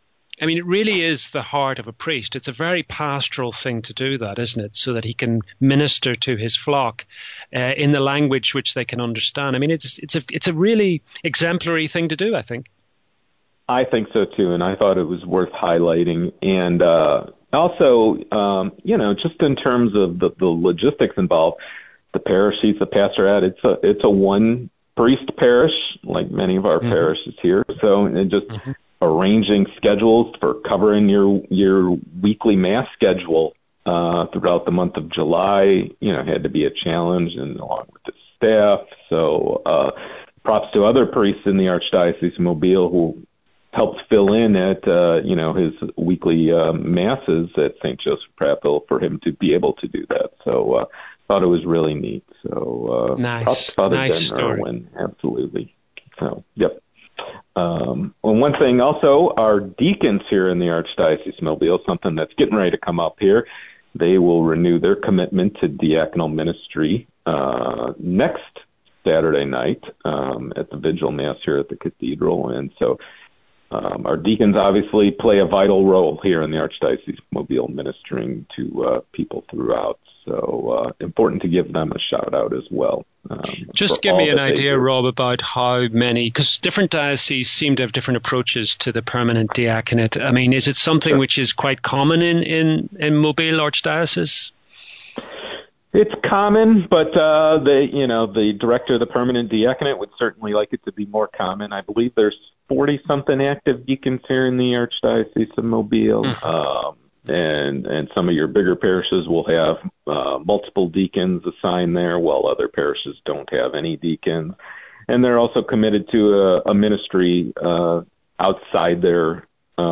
B: I mean, it really is the heart of a priest. It's a very pastoral thing to do that, isn't it? So that he can minister to his flock in the language which they can understand. I mean, it's a really exemplary thing to do, I think.
F: I think so too, and I thought it was worth highlighting. And also, just in terms of the logistics involved, the parish he's the pastor at, it's a one priest parish, like many of our parishes here. So it just arranging schedules for covering your weekly mass schedule throughout the month of July, had to be a challenge, and along with the staff. So props to other priests in the Archdiocese of Mobile who helped fill in at his weekly masses at St. Joseph Prattville for him to be able to do that. So thought it was really neat. So props to Father Ben Irwin, absolutely. So yep. And one thing also, our deacons here in the Archdiocese of Mobile, something that's getting ready to come up here, they will renew their commitment to diaconal ministry next Saturday night at the Vigil Mass here at the Cathedral. And so our deacons obviously play a vital role here in the Archdiocese of Mobile, ministering to people throughout. So important to give them a shout out as well.
B: Just give me an idea, Rob, about how many, because different dioceses seem to have different approaches to the permanent diaconate. I mean, is it something which is quite common in Mobile Archdiocese?
F: It's common, but the director of the permanent diaconate would certainly like it to be more common. I believe there's 40-something active deacons here in the Archdiocese of Mobile. And some of your bigger parishes will have multiple deacons assigned there, while other parishes don't have any deacons. And they're also committed to a ministry outside their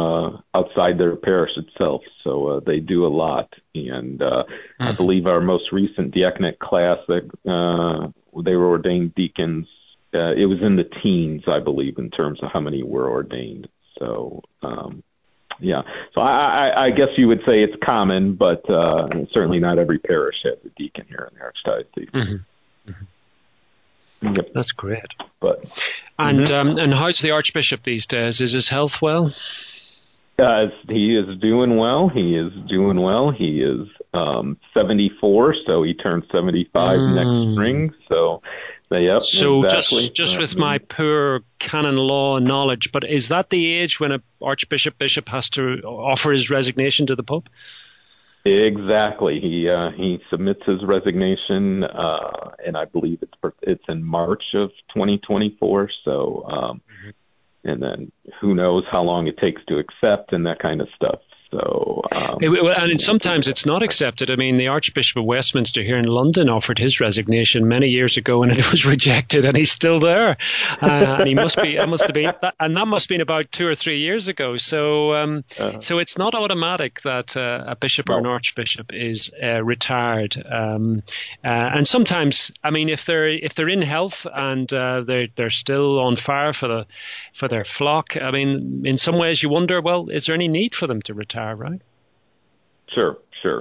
F: parish itself. So they do a lot. And I believe our most recent diaconate class that they were ordained deacons, it was in the teens, I believe, in terms of how many were ordained. So yeah. So I guess you would say it's common, but certainly not every parish has a deacon here in the Archdiocese. Yep.
B: That's great.
F: But
B: and how's the Archbishop these days? Is his health well?
F: He is doing well. He is 74, so he turns 75 next spring. So. Yep,
B: so
F: exactly.
B: just with my poor canon law knowledge, but is that the age when an bishop has to offer his resignation to the Pope?
F: Exactly. He submits his resignation, and I believe it's in March of 2024. So, and then who knows how long it takes to accept and that kind of stuff. So,
B: and sometimes it's not accepted. I mean, the Archbishop of Westminster here in London offered his resignation many years ago, and it was rejected, and he's still there. And that must have been about 2 or 3 years ago. So, so it's not automatic that a bishop or an archbishop is retired. And sometimes, I mean, if they're in health and they're still on fire for their flock, I mean, in some ways you wonder, well, is there any need for them to retire? Right?
F: Sure.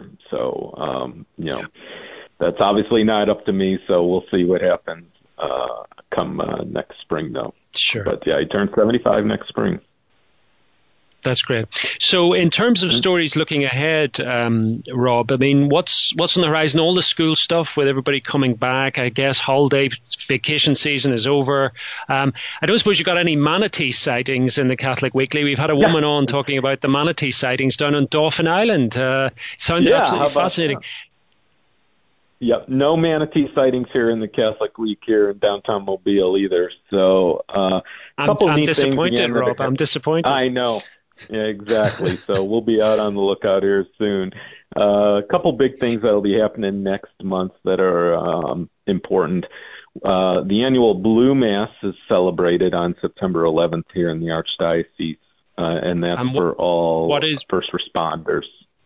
F: So, that's obviously not up to me, so we'll see what happens come next spring, though.
B: Sure.
F: But, yeah, he turns 75 next spring.
B: That's great. So in terms of stories looking ahead, Rob, I mean, what's on the horizon? All the school stuff with everybody coming back, I guess holiday vacation season is over. I don't suppose you got any manatee sightings in the Catholic Weekly. We've had a woman on talking about the manatee sightings down on Dauphin Island. Sounded absolutely fascinating.
F: Yep, no manatee sightings here in the Catholic Week here in downtown Mobile either. So
B: I'm disappointed, Rob. I'm disappointed.
F: I know. Yeah, exactly. So we'll be out on the lookout here soon. A couple big things that'll be happening next month that are important. The annual Blue Mass is celebrated on September 11th here in the Archdiocese, and that's for all first responders.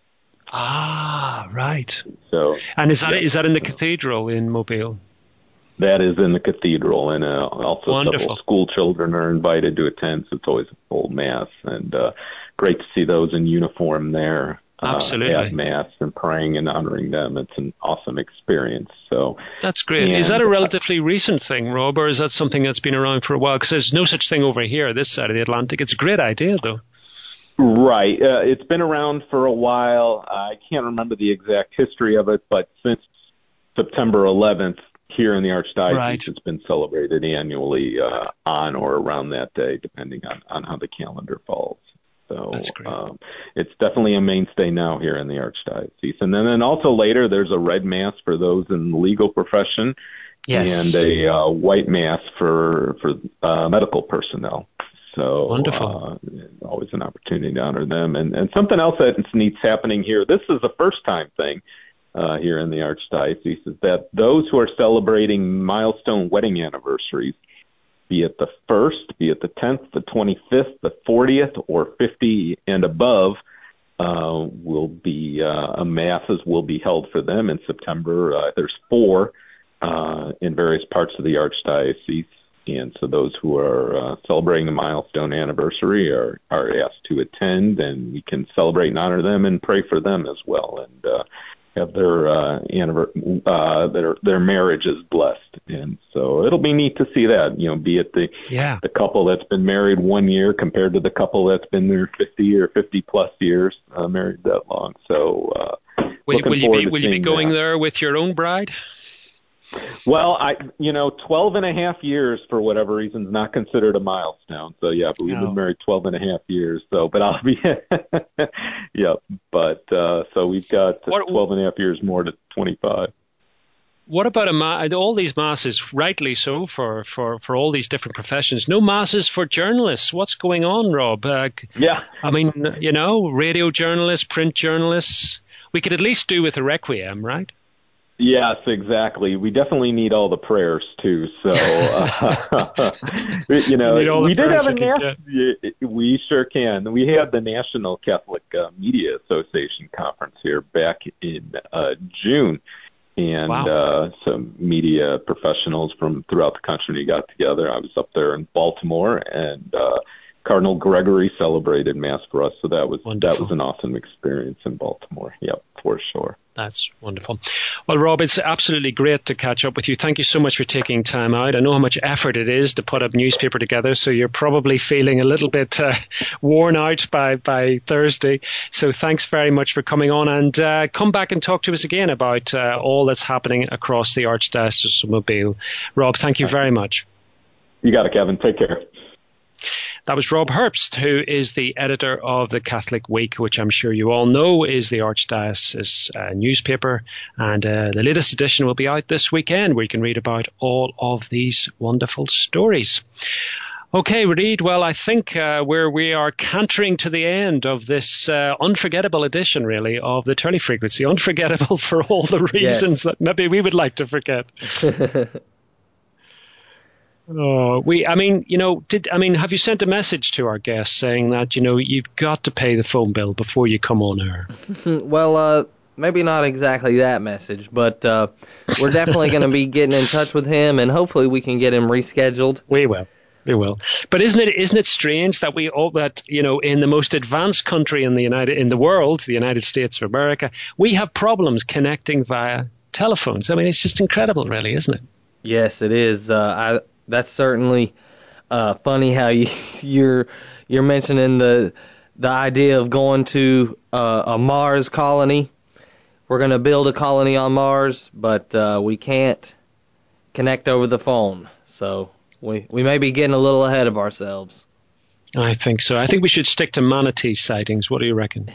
B: Ah, right.
F: So,
B: and is that in the cathedral in Mobile?
F: That is in the cathedral, and also
B: Wonderful.
F: Several school children are invited to attend, so it's always a full Mass, and great to see those in uniform there.
B: Absolutely.
F: At Mass and praying and honoring them. It's an awesome experience. So
B: that's great. Is that a relatively recent thing, Rob, or is that something that's been around for a while? Because there's no such thing over here, this side of the Atlantic. It's a great idea, though.
F: Right. It's been around for a while. I can't remember the exact history of it, but since September 11th, here in the Archdiocese,
B: right.
F: It's been celebrated annually on or around that day, depending on how the calendar falls. So it's definitely a mainstay now here in the Archdiocese. And then also later, there's a red mass for those in the legal profession, and a white mass for medical personnel. So
B: wonderful.
F: Always an opportunity to honor them. And something else that's neat's happening here. This is a first-time thing here in the Archdiocese, is that those who are celebrating milestone wedding anniversaries, be it the 1st, be it the 10th, the 25th, the 40th, or 50 and above, masses will be held for them in September. There's 4 in various parts of the Archdiocese. And so those who are celebrating the milestone anniversary are asked to attend, and we can celebrate and honor them and pray for them as well, and have their marriages blessed. And so it'll be neat to see that, be it the couple that's been married 1 year compared to the couple that's been there 50 or 50 plus years, married that long. So
B: will you be going there with your own bride?
F: Well, 12 and a half years, for whatever reason, is not considered a milestone. So, but we've been married 12 and a half years. So, but I'll be, so we've got 12 and a half years more to 25.
B: What about all these masses, rightly so, for all these different professions? No masses for journalists. What's going on, Rob? I mean, radio journalists, print journalists. We could at least do with a requiem, right?
F: Yes, exactly. We definitely need all the prayers too. So, we did have we sure can. We had the National Catholic Media Association conference here back in June, and some media professionals from throughout the country got together. I was up there in Baltimore, and Cardinal Gregory celebrated Mass for us. So that was an awesome experience in Baltimore. Yep, for sure.
B: That's wonderful. Well, Rob, it's absolutely great to catch up with you. Thank you so much for taking time out. I know how much effort it is to put a newspaper together, so you're probably feeling a little bit worn out by Thursday. So thanks very much for coming on, and come back and talk to us again about all that's happening across the Archdiocese of Mobile. Rob, thank you very much.
F: You got it, Kevin. Take care.
B: That was Rob Herbst, who is the editor of the Catholic Week, which I'm sure you all know is the Archdiocese newspaper. And the latest edition will be out this weekend, where you can read about all of these wonderful stories. Okay, Reid, well, I think we are cantering to the end of this unforgettable edition, really, of the Turley Frequency. Unforgettable for all the reasons that maybe we would like to forget. Have you sent a message to our guests saying that, you've got to pay the phone bill before you come on air?
C: Well, maybe not exactly that message, but we're definitely going to be getting in touch with him, and hopefully we can get him rescheduled.
B: We will. But isn't it strange that in the most advanced country in the world, the United States of America, we have problems connecting via telephones? I mean, it's just incredible, really, isn't it?
C: Yes, it is. That's certainly funny how you're mentioning the idea of going to a Mars colony. We're going to build a colony on Mars, but we can't connect over the phone. So we may be getting a little ahead of ourselves.
B: I think so. I think we should stick to manatee sightings. What do you reckon?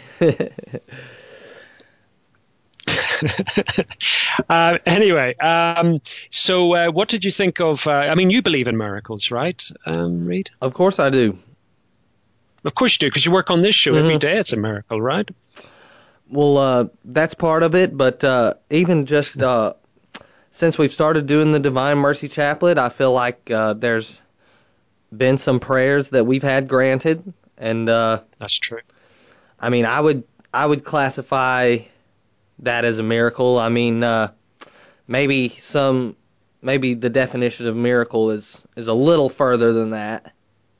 B: Anyway, so what did you think of, you believe in miracles, right, Reid?
C: Of course I do.
B: Of course you do, because you work on this show every day. It's a miracle, right?
C: Well, that's part of it, but even just since we've started doing the Divine Mercy Chaplet, I feel like there's been some prayers that we've had granted, and
B: that's true.
C: I mean, I would classify that as a miracle. I mean, maybe the definition of miracle is a little further than that.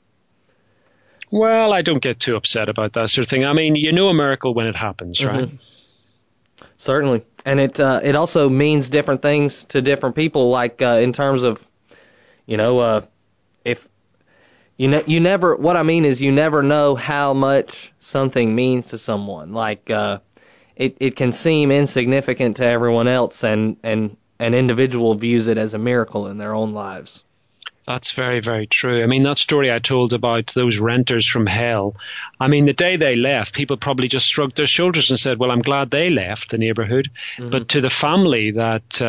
B: Well, I don't get too upset about that sort of thing. I mean, a miracle when it happens, right?
C: Mm-hmm. Certainly. And it also means different things to different people, like in terms of, if You never. What I mean is, you never know how much something means to someone. Like it can seem insignificant to everyone else, and an individual views it as a miracle in their own lives.
B: That's very, very true. I mean, that story I told about those renters from hell, I mean, the day they left, people probably just shrugged their shoulders and said, well, I'm glad they left the neighborhood. Mm-hmm. But to the family that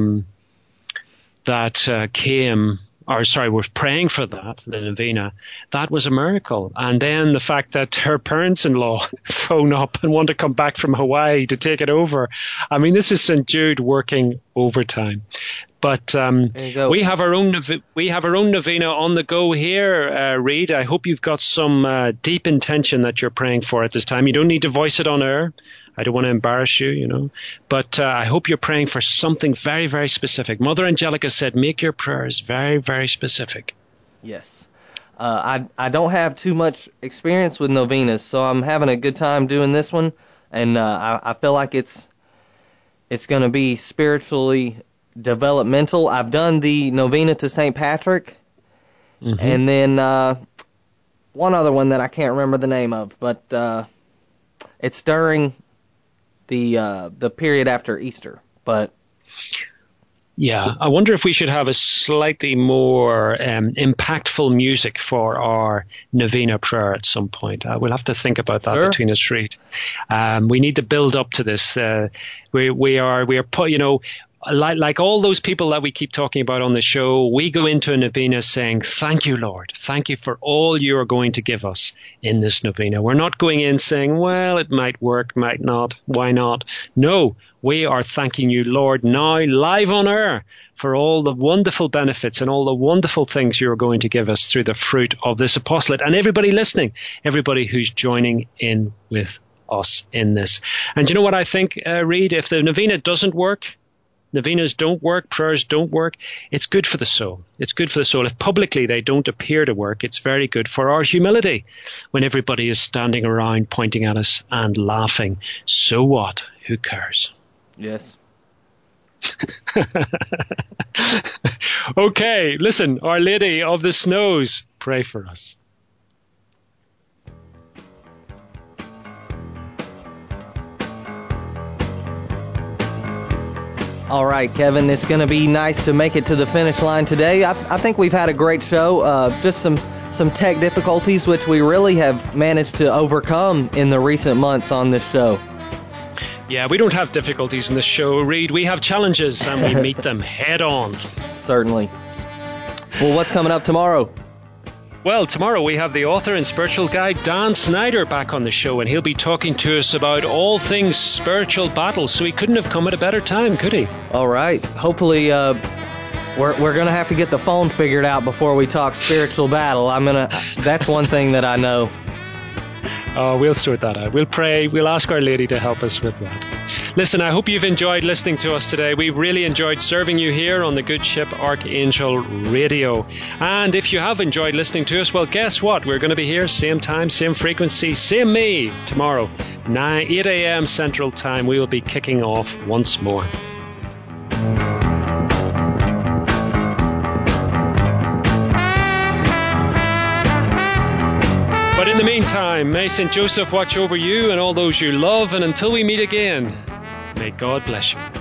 B: came, or sorry, was praying for that, the novena, that was a miracle. And then the fact that her parents-in-law phone up and want to come back from Hawaii to take it over. I mean, this is St. Jude working overtime. But we have our own novena on the go here, Reed. I hope you've got some deep intention that you're praying for at this time. You don't need to voice it on air. I don't want to embarrass you, you know. But I hope you're praying for something very, very specific. Mother Angelica said, make your prayers very, very specific.
C: Yes. I don't have too much experience with novenas, so I'm having a good time doing this one. And I feel like it's going to be spiritually developmental. I've done the novena to St. Patrick, mm-hmm. and then one other one that I can't remember the name of, but it's during the period after Easter. But
B: yeah, I wonder if we should have a slightly more impactful music for our novena prayer at some point. We'll have to think about that
C: Sure.
B: between us, Reed. We need to build up to this. We are, you know, like all those people that we keep talking about on the show, we go into a novena saying, thank you, Lord. Thank you for all you are going to give us in this novena. We're not going in saying, well, it might work, might not, why not? No, we are thanking you, Lord, now live on air for all the wonderful benefits and all the wonderful things you're going to give us through the fruit of this apostolate. And everybody listening, everybody who's joining in with us in this. And you know what I think, Reed? If the novena doesn't work, novenas don't work, prayers don't work, it's good for the soul. It's good for the soul. If publicly they don't appear to work, it's very good for our humility when everybody is standing around pointing at us and laughing. So what? Who cares?
C: Yes.
B: Okay, listen, Our Lady of the Snows, pray for us.
C: All right, Kevin, it's going to be nice to make it to the finish line today. I think we've had a great show. Just some tech difficulties, which we really have managed to overcome in the recent months on this show.
B: Yeah, we don't have difficulties in this show, Reed. We have challenges, and we meet them head on.
C: Certainly. Well, what's coming up tomorrow?
B: Well, tomorrow we have the author and spiritual guide Dan Snyder back on the show, and he'll be talking to us about all things spiritual battle. So he couldn't have come at a better time, could he?
C: All right. Hopefully, we're going to have to get the phone figured out before we talk spiritual battle. That's one thing that I know.
B: Oh, we'll sort that out. We'll pray. We'll ask Our Lady to help us with that. Listen, I hope you've enjoyed listening to us today. We've really enjoyed serving you here on the Good Ship Archangel Radio. And if you have enjoyed listening to us, well, guess what? We're going to be here, same time, same frequency, same me, tomorrow, 8 a.m. Central Time. We will be kicking off once more. But in the meantime, may St. Joseph watch over you and all those you love, and until we meet again, may God bless you.